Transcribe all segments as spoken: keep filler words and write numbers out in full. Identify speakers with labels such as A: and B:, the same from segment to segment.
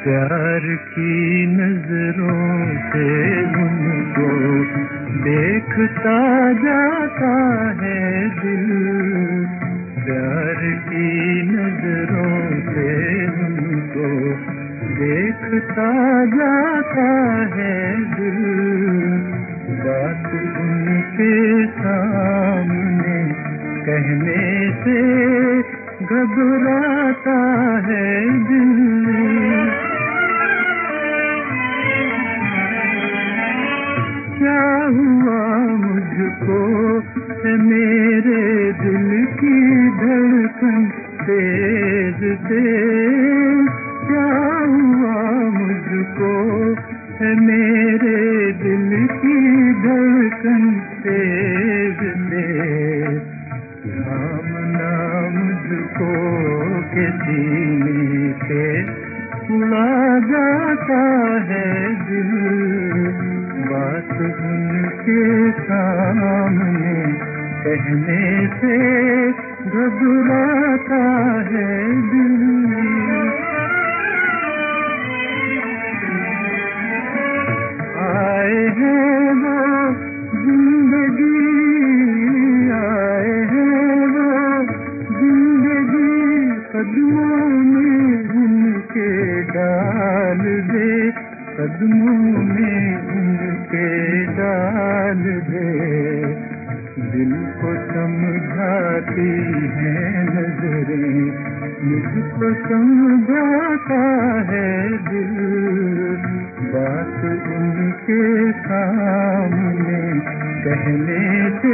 A: प्यार की नजरों से उनको देखता जाता है दिल, प्यार की नजरों से उनको देखता जाता है दिल। बात उनके सामने कहने से घबराता है दिल। क्या हुआ मुझको है मेरे दिल की धड़कन तेज तेज, क्या हुआ मुझको है मेरे दिल की धड़कन तेज तेज। थामना मुझको के सीने के ला जाता है दिल। बात उनके सामने कहने से घबराता है दिल। आए हैं वो जिंदगी, आए हैं वो जिंदगी, कदमों में उनके डाल दे, कदमों में उनके डाल दे। दिल को समझाती है नजरें, मुझको समझाता है दिल। बात उनके सामने कहने से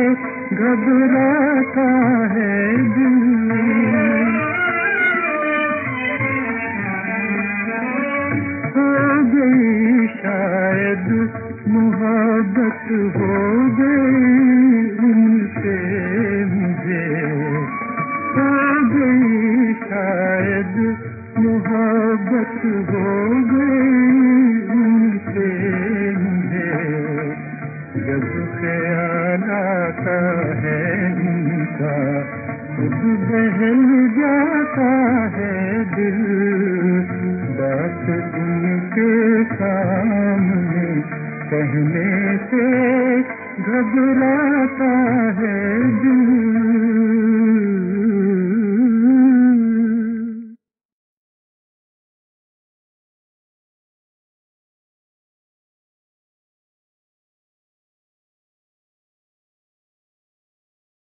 A: घबराता है दिल। हो गई शायद मोहब्बत, हो गई उनसे मुझे, हो गई शायद मोहब्बत, हो गई उनसे मुझे। जब ख्याल आता है उनका खुद बहल जाता है दिल। बात उनके सामने कहने से घबराता है दिल।